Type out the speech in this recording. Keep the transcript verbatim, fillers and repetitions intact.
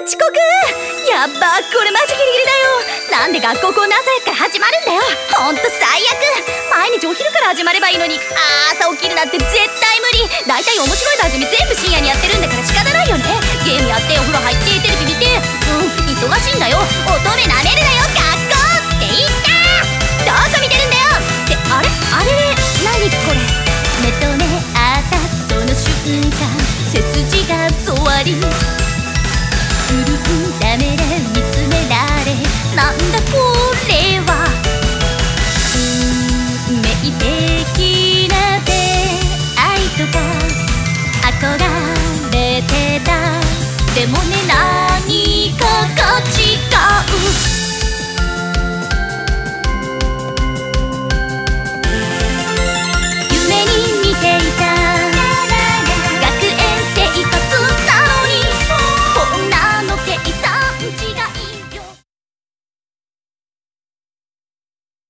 遅刻。やっば、これマジギリギリだよ。なんで学校こんな朝早くから始まるんだよ。ほんと最悪。毎日お昼から始まればいいのに、あー朝起きるなんて絶対無理。だいたい面白い番組全部深夜にやってるんだから仕方ないよね。ゲームやってお風呂入ってテレビ見て、うん忙しいんだよ。乙女なめるなよ学校って言った。どこ見てるんだよ。